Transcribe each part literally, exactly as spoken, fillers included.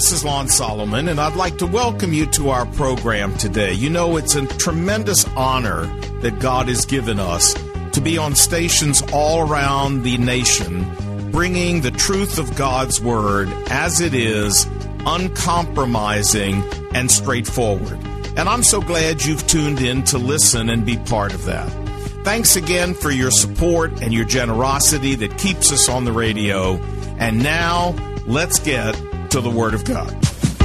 this is Lon Solomon, and I'd like to welcome you to our program today. You know, it's a tremendous honor that God has given us to be on stations all around the nation, bringing the truth of God's Word as it is, uncompromising and straightforward. And I'm so glad you've tuned in to listen and be part of that. Thanks again for your support and your generosity that keeps us on the radio. And now, let's get to the Word of God.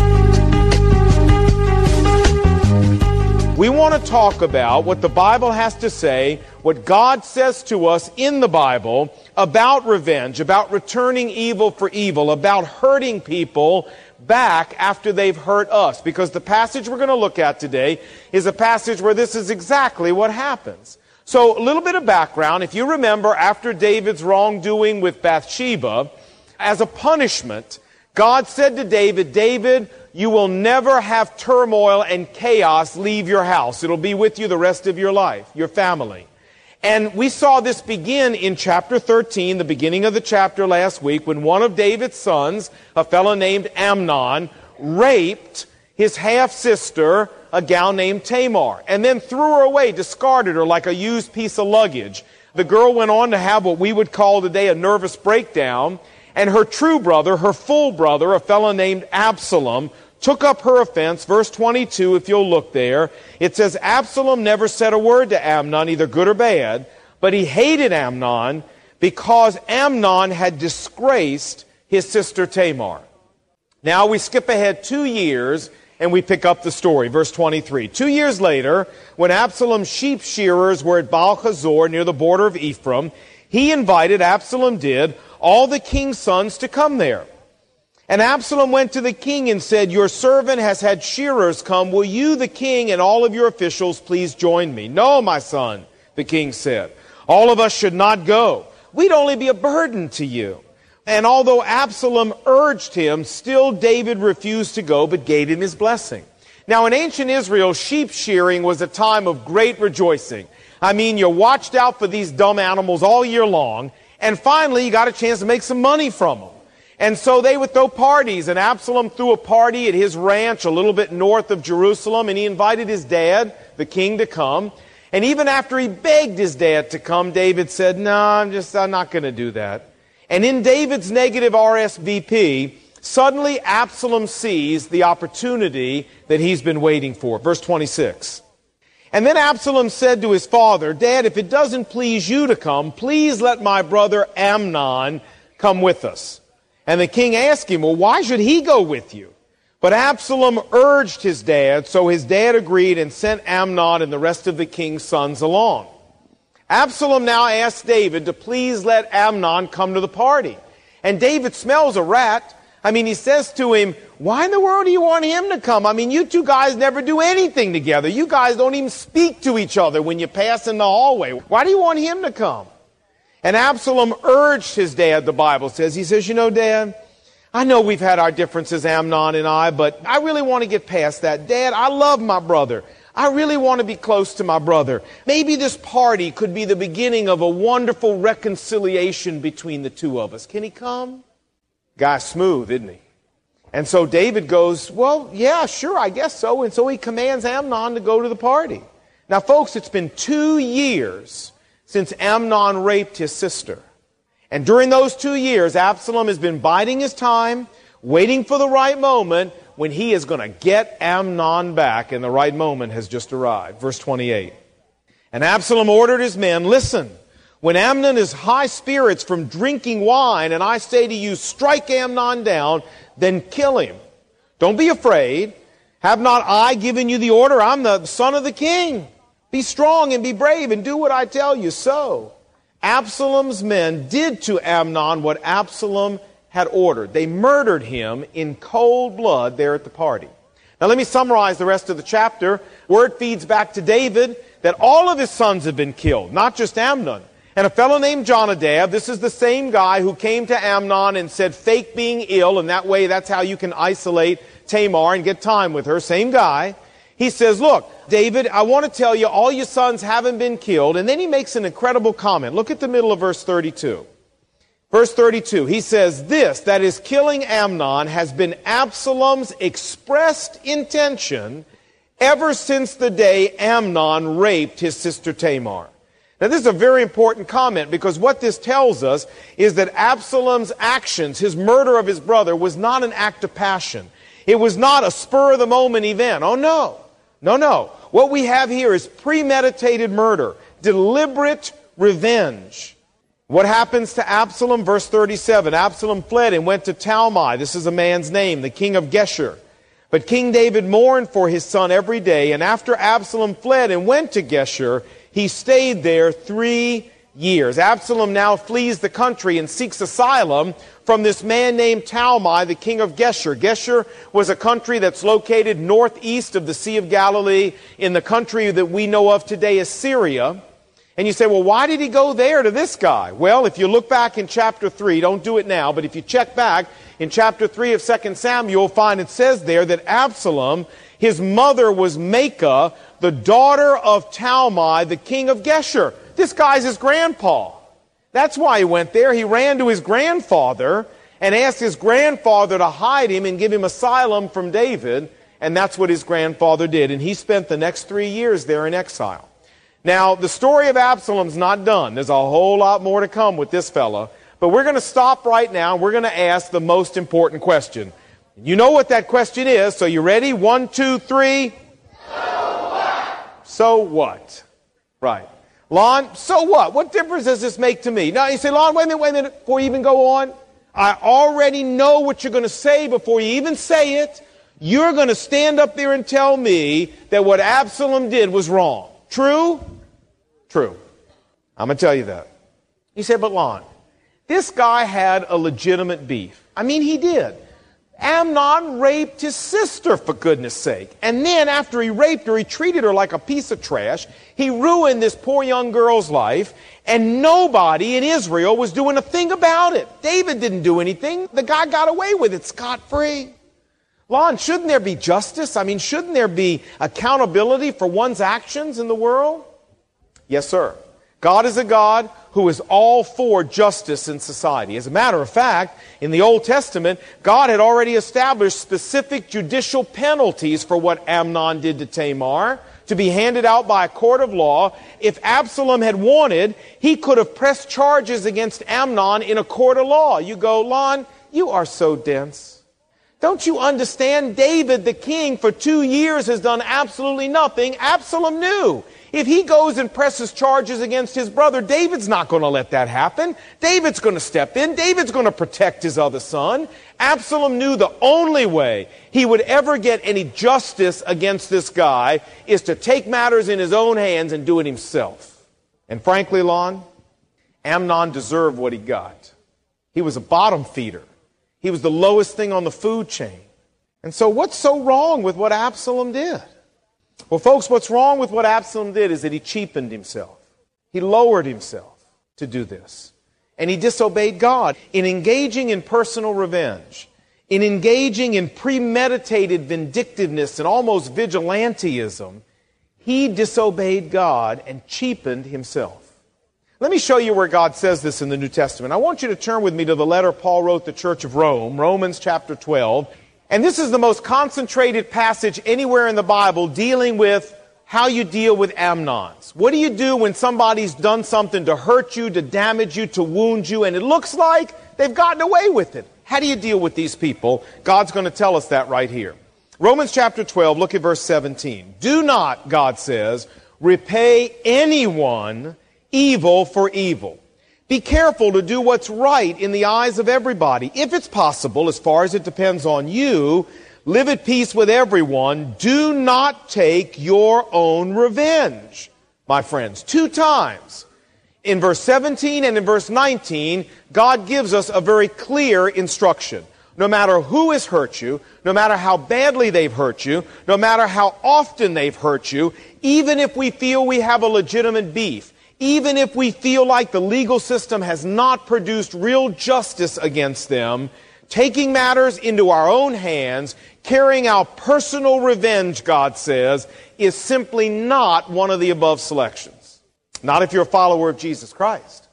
We want to talk about what the Bible has to say, what God says to us in the Bible about revenge, about returning evil for evil, about hurting people back after they've hurt us. Because the passage we're going to look at today is a passage where this is exactly what happens. So a little bit of background. If you remember, after David's wrongdoing with Bathsheba, as a punishment, God said to David, David, you will never have turmoil and chaos leave your house. It'll be with you the rest of your life, your family. And we saw this begin in chapter thirteen, the beginning of the chapter last week, when one of David's sons, a fellow named Amnon, raped his half-sister, a gal named Tamar, and then threw her away, discarded her like a used piece of luggage. The girl went on to have what we would call today a nervous breakdown, and her true brother, her full brother, a fellow named Absalom, took up her offense. Verse twenty-two, if you'll look there, it says, Absalom never said a word to Amnon, either good or bad, but he hated Amnon because Amnon had disgraced his sister Tamar. Now we skip ahead two years and we pick up the story. Verse twenty-three. Two years later, when Absalom's sheep shearers were at Baal-Hazor near the border of Ephraim, he invited, Absalom did, all the king's sons to come there. And Absalom went to the king and said, your servant has had shearers come. Will you, the king, and all of your officials please join me? No, my son, the king said. All of us should not go. We'd only be a burden to you. And although Absalom urged him, still David refused to go, but gave him his blessing. Now, in ancient Israel, sheep shearing was a time of great rejoicing. I mean, you watched out for these dumb animals all year long, and finally you got a chance to make some money from them. And so they would throw parties, and Absalom threw a party at his ranch a little bit north of Jerusalem, and he invited his dad, the king, to come. And even after he begged his dad to come, David said, no, I'm just, I'm not going to do that. And in David's negative R S V P, suddenly Absalom sees the opportunity that he's been waiting for. Verse twenty-six. And then Absalom said to his father, Dad, if it doesn't please you to come, please let my brother Amnon come with us. And the king asked him, well, why should he go with you? But Absalom urged his dad, so his dad agreed and sent Amnon and the rest of the king's sons along. Absalom now asked David to please let Amnon come to the party. And David smells a rat. I mean, he says to him, why in the world do you want him to come? I mean, you two guys never do anything together. You guys don't even speak to each other when you pass in the hallway. Why do you want him to come? And Absalom urged his dad, the Bible says. He says, you know, Dad, I know we've had our differences, Amnon and I, but I really want to get past that. Dad, I love my brother. I really want to be close to my brother. Maybe this party could be the beginning of a wonderful reconciliation between the two of us. Can he come? Guy's smooth, isn't he? And so David goes, well, yeah, sure, I guess so. And so he commands Amnon to go to the party. Now, folks, it's been two years since Amnon raped his sister. And during those two years, Absalom has been biding his time, waiting for the right moment when he is going to get Amnon back, and the right moment has just arrived. Verse twenty-eight. And Absalom ordered his men, listen, when Amnon is high spirits from drinking wine, and I say to you, strike Amnon down, then kill him. Don't be afraid. Have not I given you the order? I'm the son of the king. Be strong and be brave and do what I tell you. So Absalom's men did to Amnon what Absalom had ordered. They murdered him in cold blood there at the party. Now let me summarize the rest of the chapter. Word feeds back to David that all of his sons have been killed, not just Amnon. And a fellow named Jonadab, this is the same guy who came to Amnon and said, fake being ill, and that way that's how you can isolate Tamar and get time with her. Same guy. He says, look, David, I want to tell you all your sons haven't been killed. And then he makes an incredible comment. Look at the middle of verse thirty-two. Verse thirty-two, he says, this, that is killing Amnon, has been Absalom's expressed intention ever since the day Amnon raped his sister Tamar. Now this is a very important comment, because what this tells us is that Absalom's actions, his murder of his brother, was not an act of passion. It was not a spur-of-the-moment event. Oh no, no, no. What we have here is premeditated murder, deliberate revenge. What happens to Absalom? Verse thirty-seven, Absalom fled and went to Talmai. This is a man's name, the king of Geshur. But King David mourned for his son every day, and after Absalom fled and went to Geshur, he stayed there three years. Absalom now flees the country and seeks asylum from this man named Talmai, the king of Geshur. Geshur was a country that's located northeast of the Sea of Galilee, in the country that we know of today as Syria. And you say, well, why did he go there to this guy? Well, if you look back in chapter three, don't do it now, but if you check back in chapter three of Second Samuel, you'll find it says there that Absalom, his mother was Maacah, the daughter of Talmai, the king of Geshur. This guy's his grandpa. That's why he went there. He ran to his grandfather and asked his grandfather to hide him and give him asylum from David. And that's what his grandfather did. And he spent the next three years there in exile. Now, the story of Absalom's not done. There's a whole lot more to come with this fella. But we're going to stop right now, and we're going to ask the most important question. You know what that question is, so you ready? One, two, three. So what? So what? Right. Lon, so what? What difference does this make to me? Now, you say, Lon, wait a minute, wait a minute, before you even go on. I already know what you're going to say before you even say it. You're going to stand up there and tell me that what Absalom did was wrong. True? True. I'm going to tell you that. You say, but Lon, this guy had a legitimate beef. I mean, he did. Amnon raped his sister, for goodness sake. And then after he raped her, he treated her like a piece of trash. He ruined this poor young girl's life, and nobody in Israel was doing a thing about it. David didn't do anything. The guy got away with it scot-free. Lon, shouldn't there be justice? I mean, shouldn't there be accountability for one's actions in the world? Yes, sir. God is a God who is all for justice in society. As a matter of fact, in the Old Testament, God had already established specific judicial penalties for what Amnon did to Tamar, to be handed out by a court of law. If Absalom had wanted, he could have pressed charges against Amnon in a court of law. You go, Lon, you are so dense. Don't you understand? David, the king, for two years has done absolutely nothing. Absalom knew. If he goes and presses charges against his brother, David's not going to let that happen. David's going to step in. David's going to protect his other son. Absalom knew the only way he would ever get any justice against this guy is to take matters in his own hands and do it himself. And frankly, Lon, Amnon deserved what he got. He was a bottom feeder. He was the lowest thing on the food chain. And so what's so wrong with what Absalom did? Well, folks, what's wrong with what Absalom did is that he cheapened himself. He lowered himself to do this. And he disobeyed God. In engaging in personal revenge, in engaging in premeditated vindictiveness and almost vigilantism, he disobeyed God and cheapened himself. Let me show you where God says this in the New Testament. I want you to turn with me to the letter Paul wrote to the Church of Rome, Romans chapter twelve. And this is the most concentrated passage anywhere in the Bible dealing with how you deal with Amnons. What do you do when somebody's done something to hurt you, to damage you, to wound you, and it looks like they've gotten away with it? How do you deal with these people? God's going to tell us that right here. Romans chapter twelve, look at verse seventeen. Do not, God says, repay anyone evil for evil. Be careful to do what's right in the eyes of everybody. If it's possible, as far as it depends on you, live at peace with everyone. Do not take your own revenge, my friends. Two times. In verse seventeen and in verse nineteen, God gives us a very clear instruction. No matter who has hurt you, no matter how badly they've hurt you, no matter how often they've hurt you, even if we feel we have a legitimate beef, even if we feel like the legal system has not produced real justice against them, taking matters into our own hands, carrying out personal revenge, God says, is simply not one of the above selections. Not if you're a follower of Jesus Christ.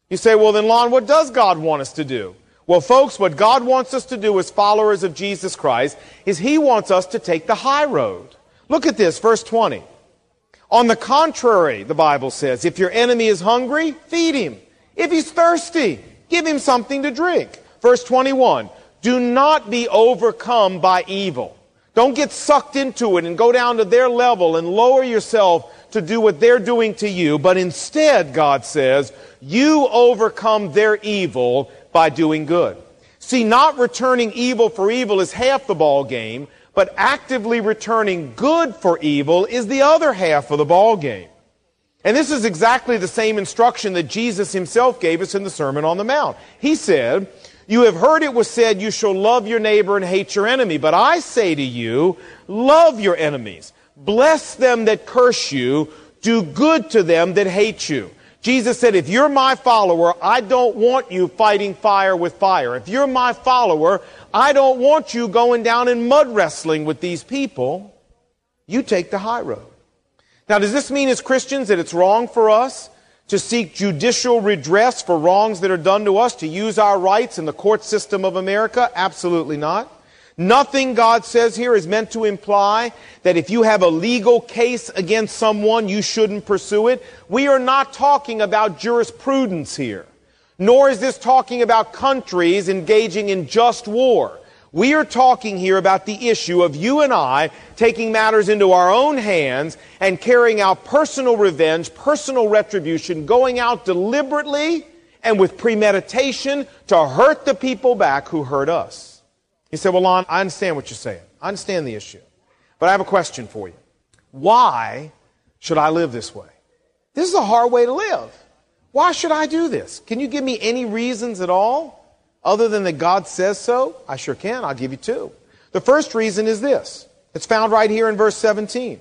You say, well then, Lon, what does God want us to do? Well, folks, what God wants us to do as followers of Jesus Christ is He wants us to take the high road. Look at this, verse twenty. On the contrary, the Bible says, if your enemy is hungry, feed him. If he's thirsty, give him something to drink. Verse twenty-one, do not be overcome by evil. Don't get sucked into it and go down to their level and lower yourself to do what they're doing to you. But instead, God says, you overcome their evil by doing good. See, not returning evil for evil is half the ball game, but actively returning good for evil is the other half of the ball game. And this is exactly the same instruction that Jesus Himself gave us in the Sermon on the Mount. He said, you have heard it was said, you shall love your neighbor and hate your enemy. But I say to you, love your enemies. Bless them that curse you. Do good to them that hate you. Jesus said, if you're my follower, I don't want you fighting fire with fire. If you're my follower, I don't want you going down and mud wrestling with these people. You take the high road. Now, does this mean as Christians that it's wrong for us to seek judicial redress for wrongs that are done to us, to use our rights in the court system of America? Absolutely not. Nothing God says here is meant to imply that if you have a legal case against someone, you shouldn't pursue it. We are not talking about jurisprudence here, nor is this talking about countries engaging in just war. We are talking here about the issue of you and I taking matters into our own hands and carrying out personal revenge, personal retribution, going out deliberately and with premeditation to hurt the people back who hurt us. He said, well, Lon, I understand what you're saying. I understand the issue. But I have a question for you. Why should I live this way? This is a hard way to live. Why should I do this? Can you give me any reasons at all other than that God says so? I sure can. I'll give you two. The first reason is this. It's found right here in verse seventeen.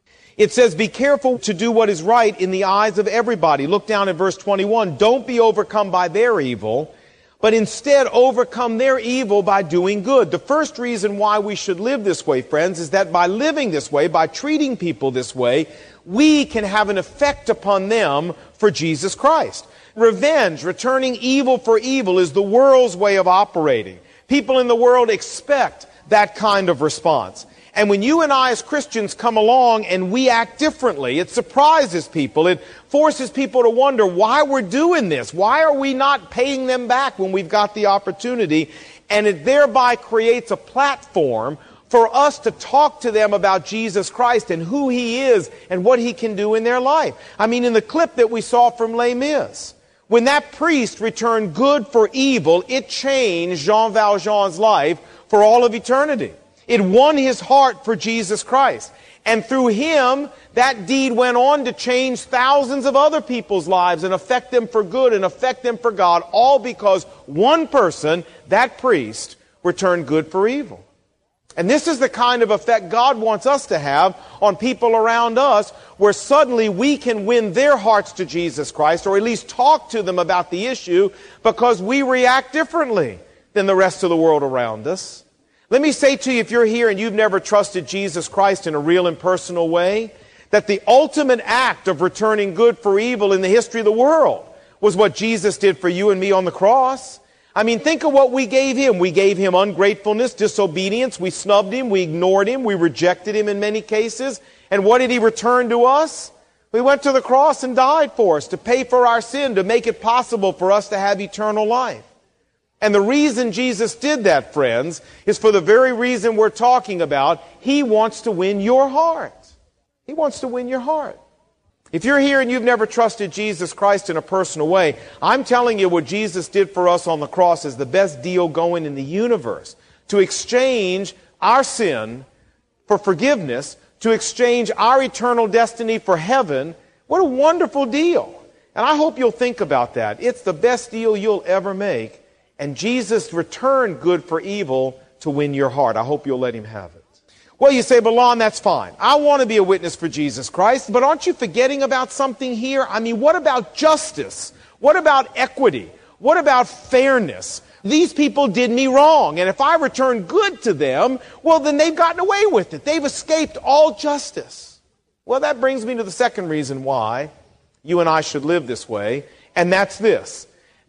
It says, be careful to do what is right in the eyes of everybody. Look down at verse twenty-one. Don't be overcome by their evil, but instead overcome their evil by doing good. The first reason why we should live this way, friends, is that by living this way, by treating people this way, we can have an effect upon them for Jesus Christ. Revenge, returning evil for evil, is the world's way of operating. People in the world expect that kind of response. And when you and I as Christians come along and we act differently, it surprises people. It forces people to wonder why we're doing this. Why are we not paying them back when we've got the opportunity? And it thereby creates a platform for us to talk to them about Jesus Christ and who He is and what He can do in their life. I mean, in the clip that we saw from Les Mis, when that priest returned good for evil, it changed Jean Valjean's life for all of eternity. It won his heart for Jesus Christ. And through him, that deed went on to change thousands of other people's lives and affect them for good and affect them for God, all because one person, that priest, returned good for evil. And this is the kind of effect God wants us to have on people around us, where suddenly we can win their hearts to Jesus Christ, or at least talk to them about the issue, because we react differently than the rest of the world around us. Let me say to you, if you're here and you've never trusted Jesus Christ in a real and personal way, that the ultimate act of returning good for evil in the history of the world was what Jesus did for you and me on the cross. I mean, think of what we gave Him. We gave Him ungratefulness, disobedience. We snubbed Him. We ignored Him. We rejected Him in many cases. And what did He return to us? We went to the cross and died for us to pay for our sin, to make it possible for us to have eternal life. And the reason Jesus did that, friends, is for the very reason we're talking about. He wants to win your heart. He wants to win your heart. If you're here and you've never trusted Jesus Christ in a personal way, I'm telling you what Jesus did for us on the cross is the best deal going in the universe. To exchange our sin for forgiveness, to exchange our eternal destiny for heaven. What a wonderful deal. And I hope you'll think about that. It's the best deal you'll ever make. And Jesus returned good for evil to win your heart. I hope you'll let Him have it. Well, you say, but Lon, that's fine. I want to be a witness for Jesus Christ, but aren't you forgetting about something here? I mean, what about justice? What about equity? What about fairness? These people did me wrong, and if I return good to them, well, then they've gotten away with it. They've escaped all justice. Well, that brings me to the second reason why you and I should live this way, and that's this.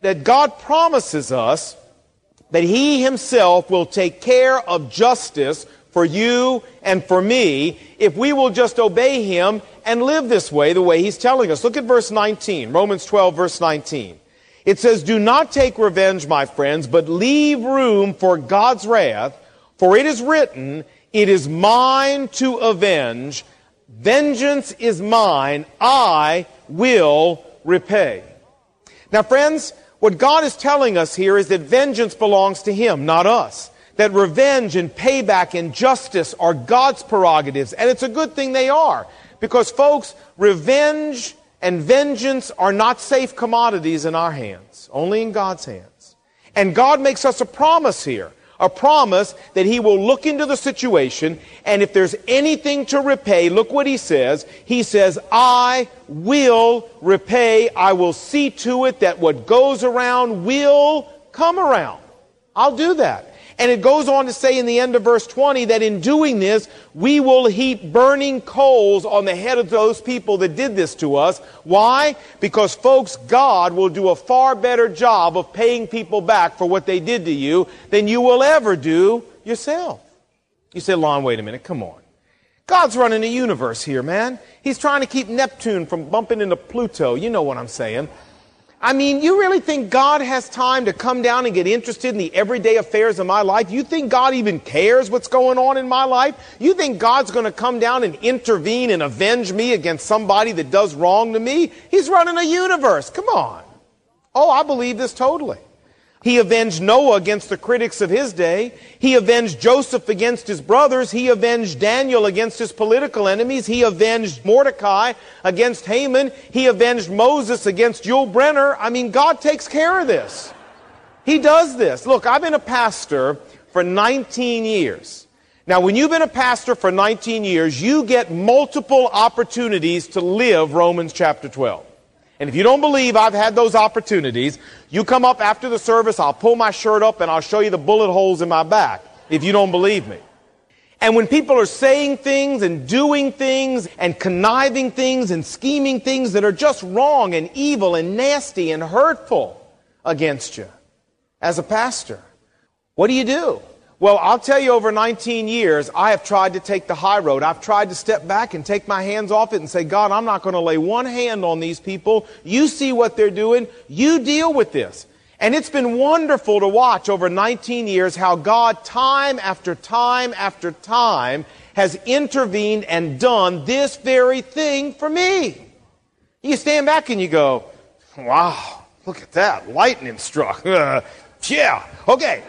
that God promises us that He Himself will take care of justice for you and for me if we will just obey Him and live this way, the way He's telling us. Look at verse nineteen, Romans twelve, verse nineteen. It says, "Do not take revenge, my friends, but leave room for God's wrath, for it is written, it is mine to avenge. Vengeance is mine, I will repay." Now, friends, what God is telling us here is that vengeance belongs to Him, not us. That revenge and payback and justice are God's prerogatives, and it's a good thing they are. Because, folks, revenge and vengeance are not safe commodities in our hands, only in God's hands. And God makes us a promise here. A promise that He will look into the situation, and if there's anything to repay, look what He says. He says, I will repay. I will see to it that what goes around will come around. I'll do that. And it goes on to say in the end of verse twenty that in doing this, we will heap burning coals on the head of those people that did this to us. Why? Because, folks, God will do a far better job of paying people back for what they did to you than you will ever do yourself. You say, Lon, wait a minute, come on. God's running a universe here, man. He's trying to keep Neptune from bumping into Pluto. You know what I'm saying. I mean, you really think God has time to come down and get interested in the everyday affairs of my life? You think God even cares what's going on in my life? You think God's going to come down and intervene and avenge me against somebody that does wrong to me? He's running a universe. Come on. Oh, I believe this totally. He avenged Noah against the critics of his day. He avenged Joseph against his brothers. He avenged Daniel against his political enemies. He avenged Mordecai against Haman. He avenged Moses against Yul Brynner. I mean, God takes care of this. He does this. Look, I've been a pastor for nineteen years. Now, when you've been a pastor for nineteen years, you get multiple opportunities to live Romans chapter twelve. And if you don't believe I've had those opportunities, you come up after the service, I'll pull my shirt up and I'll show you the bullet holes in my back if you don't believe me. And when people are saying things and doing things and conniving things and scheming things that are just wrong and evil and nasty and hurtful against you as a pastor, what do you do? Well, I'll tell you, over nineteen years, I have tried to take the high road. I've tried to step back and take my hands off it and say, God, I'm not going to lay one hand on these people. You see what they're doing. You deal with this. And it's been wonderful to watch over nineteen years how God, time after time after time, has intervened and done this very thing for me. You stand back and you go, wow, look at that. Lightning struck. Uh, yeah, okay.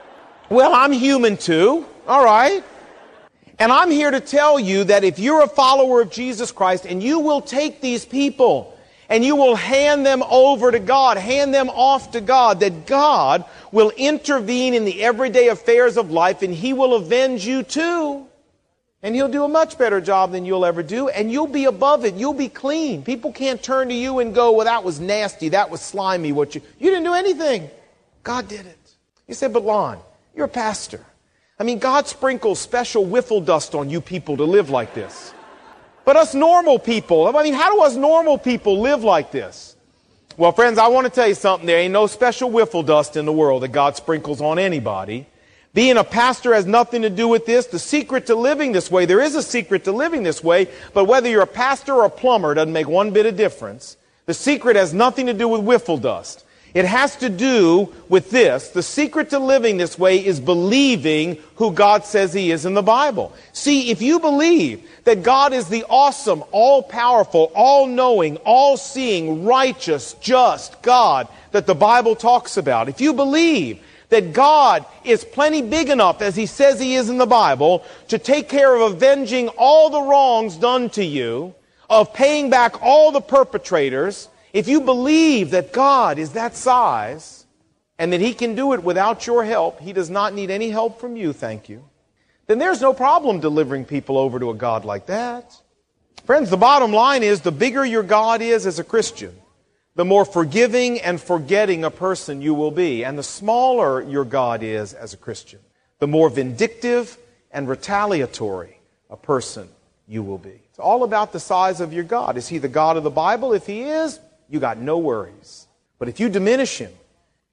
Well, I'm human too, all right? And I'm here to tell you that if you're a follower of Jesus Christ and you will take these people and you will hand them over to God, hand them off to God, that God will intervene in the everyday affairs of life and He will avenge you too. And He'll do a much better job than you'll ever do, and you'll be above it. You'll be clean. People can't turn to you and go, well, that was nasty, that was slimy. What you, you didn't do anything. God did it. You say, but Lon, you're a pastor. I mean, God sprinkles special wiffle dust on you people to live like this. But us normal people, I mean, how do us normal people live like this? Well, friends, I want to tell you something. There ain't no special wiffle dust in the world that God sprinkles on anybody. Being a pastor has nothing to do with this. The secret to living this way, there is a secret to living this way, but whether you're a pastor or a plumber doesn't make one bit of difference. The secret has nothing to do with wiffle dust. It has to do with this. The secret to living this way is believing who God says He is in the Bible. See, if you believe that God is the awesome, all-powerful, all-knowing, all-seeing, righteous, just God that the Bible talks about, if you believe that God is plenty big enough, as He says He is in the Bible, to take care of avenging all the wrongs done to you, of paying back all the perpetrators, if you believe that God is that size and that He can do it without your help, He does not need any help from you, thank you, then there's no problem delivering people over to a God like that. Friends, the bottom line is the bigger your God is as a Christian, the more forgiving and forgetting a person you will be. And the smaller your God is as a Christian, the more vindictive and retaliatory a person you will be. It's all about the size of your God. Is He the God of the Bible? If He is, you got no worries. But if you diminish Him,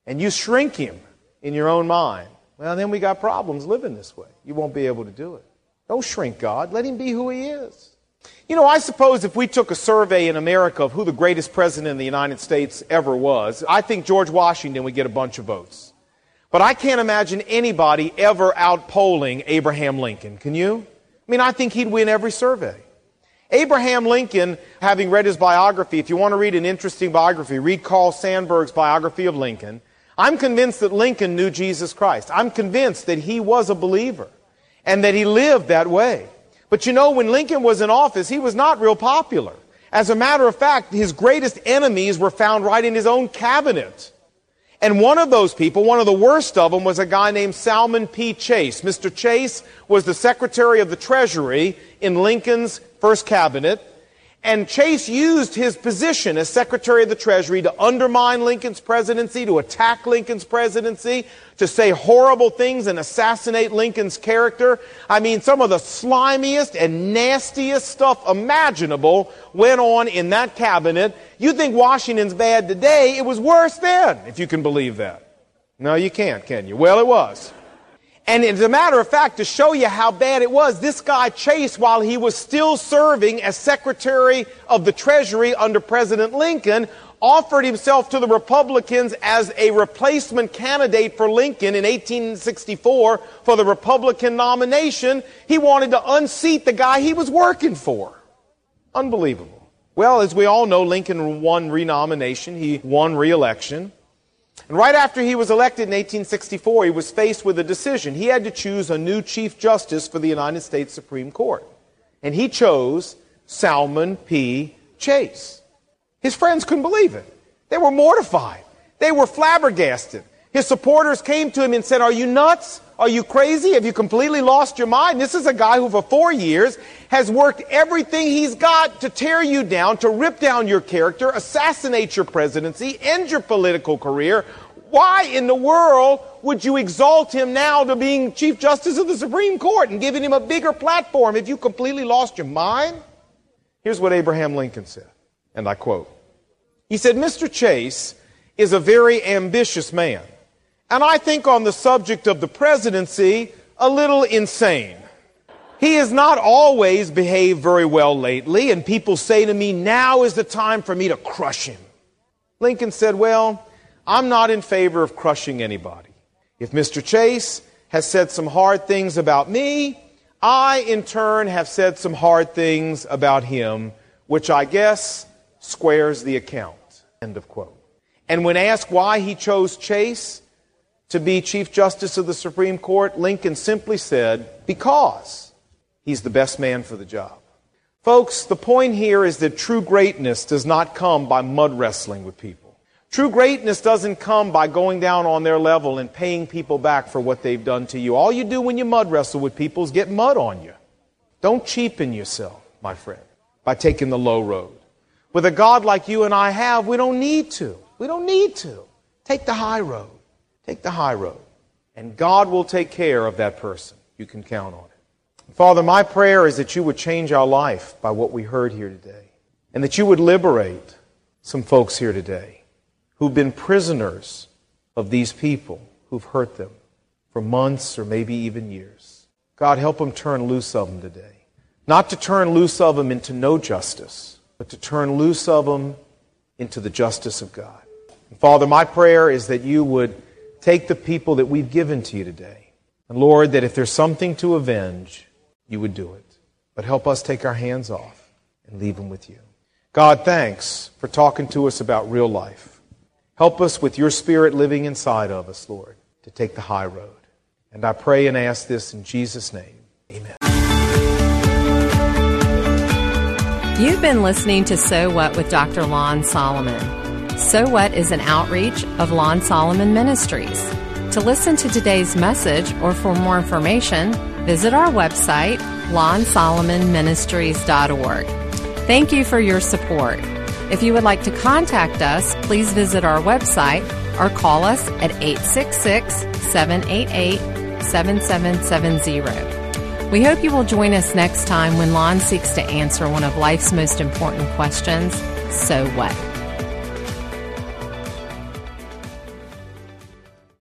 and you shrink him in your own mind, well, then we got problems living this way. You won't be able to do it. Don't shrink God. Let him be who he is. You know, I suppose if we took a survey in America of who the greatest president in the United States ever was, I think George Washington would get a bunch of votes. But I can't imagine anybody ever outpolling Abraham Lincoln. Can you? I mean, I think he'd win every survey. Abraham Lincoln, having read his biography, if you want to read an interesting biography, read Carl Sandburg's biography of Lincoln. I'm convinced that Lincoln knew Jesus Christ. I'm convinced that he was a believer and that he lived that way. But you know, when Lincoln was in office, he was not real popular. As a matter of fact, his greatest enemies were found right in his own cabinet. And one of those people, one of the worst of them, was a guy named Salmon P. Chase. Mister Chase was the Secretary of the Treasury in Lincoln's first cabinet. And Chase used his position as Secretary of the Treasury to undermine Lincoln's presidency, to attack Lincoln's presidency, to say horrible things and assassinate Lincoln's character. I mean, some of the slimiest and nastiest stuff imaginable went on in that cabinet. You think Washington's bad today, it was worse then, if you can believe that. No, you can't, can you? Well, it was. And as a matter of fact, to show you how bad it was, this guy Chase, while he was still serving as Secretary of the Treasury under President Lincoln, offered himself to the Republicans as a replacement candidate for Lincoln in eighteen sixty-four for the Republican nomination. He wanted to unseat the guy he was working for. Unbelievable. Well, as we all know, Lincoln won renomination. He won re-election. And right after he was elected in eighteen sixty-four, he was faced with a decision. He had to choose a new Chief Justice for the United States Supreme Court. And he chose Salmon P. Chase. His friends couldn't believe it. They were mortified. They were flabbergasted. His supporters came to him and said, "Are you nuts? Are you crazy? Have you completely lost your mind? This is a guy who for four years has worked everything he's got to tear you down, to rip down your character, assassinate your presidency, end your political career. Why in the world would you exalt him now to being Chief Justice of the Supreme Court and giving him a bigger platform? Have you completely lost your mind?" Here's what Abraham Lincoln said, and I quote. He said, "Mister Chase is a very ambitious man, and I think on the subject of the presidency, a little insane. He has not always behaved very well lately, and people say to me, now is the time for me to crush him." Lincoln said, "Well, I'm not in favor of crushing anybody. If Mister Chase has said some hard things about me, I, in turn, have said some hard things about him, which I guess squares the account." End of quote. And when asked why he chose Chase to be Chief Justice of the Supreme Court, Lincoln simply said, "Because he's the best man for the job." Folks, the point here is that true greatness does not come by mud wrestling with people. True greatness doesn't come by going down on their level and paying people back for what they've done to you. All you do when you mud wrestle with people is get mud on you. Don't cheapen yourself, my friend, by taking the low road. With a God like you and I have, we don't need to. We don't need to. Take the high road. Take the high road. And God will take care of that person. You can count on it. Father, my prayer is that you would change our life by what we heard here today. And that you would liberate some folks here today who've been prisoners of these people who've hurt them for months or maybe even years. God, help them turn loose of them today. Not to turn loose of them into no justice, but to turn loose of them into the justice of God. And Father, my prayer is that you would take the people that we've given to you today. And Lord, that if there's something to avenge, you would do it. But help us take our hands off and leave them with you. God, thanks for talking to us about real life. Help us with your Spirit living inside of us, Lord, to take the high road. And I pray and ask this in Jesus' name. Amen. You've been listening to So What with Doctor Lon Solomon. So What is an outreach of Lon Solomon Ministries. To listen to today's message or for more information, visit our website, lon solomon ministries dot org. Thank you for your support. If you would like to contact us, please visit our website or call us at eight six six, seven eight eight, seven seven seven zero. We hope you will join us next time when Lon seeks to answer one of life's most important questions, so what?